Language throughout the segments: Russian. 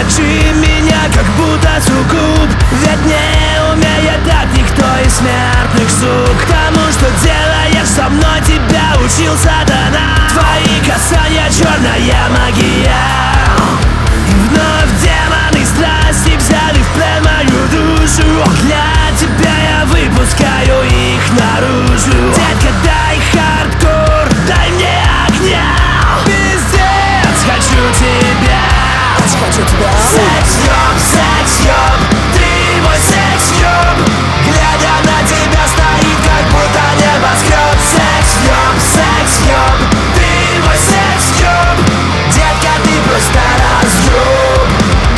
Закричи меня, как будто суккуб. Ведь не умеет так никто из смертных сук. Тому, что делаешь со мной, тебя учил сатана. Твои касания — черная магия. И вновь демоны страсти взяли в плен мою душу. Для тебя я выпускаю их наружу. Детка, дай хардкор, дай мне огня. Пиздец, хочу тебя. Хочу тебя. Секс-ёб, ты мой секс-ёб. Глядя на тебя, стоит как будто небоскреб. Секс-ёб, ты мой секс-ёб. Детка, ты просто разъёб.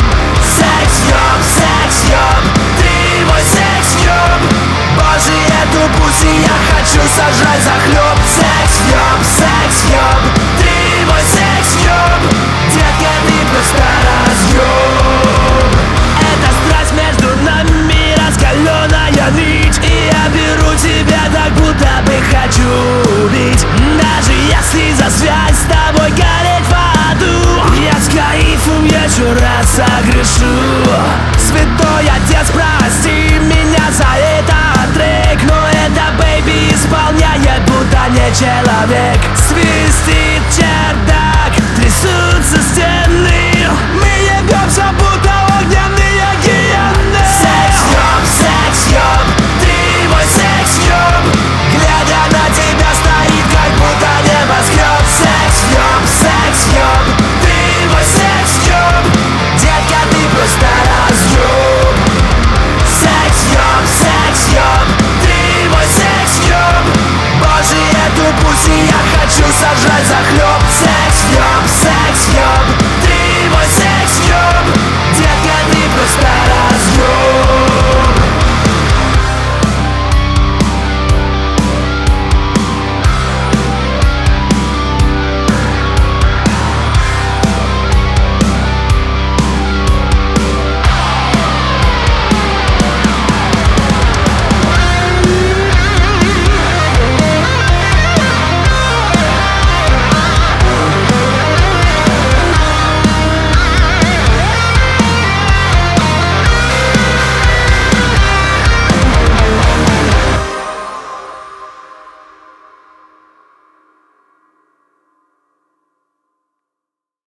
Секс-ёб, ты мой секс-ёб. Боже, эту пуси я хочу сожрать захлёб. Секс-ёб, ты мой секс-ёб. Детка, ты просто разъёб. Эта страсть между нами раскалённая нить. И я беру тебя так, будто бы хочу убить. Даже если за связь с тобой гореть в аду, я с кайфом еще раз согрешу. Святой Отец, прости меня за этот трек, но это бэйби исполняет, будто не человек. Свистит чердак, трясутся стены, мы ебёмся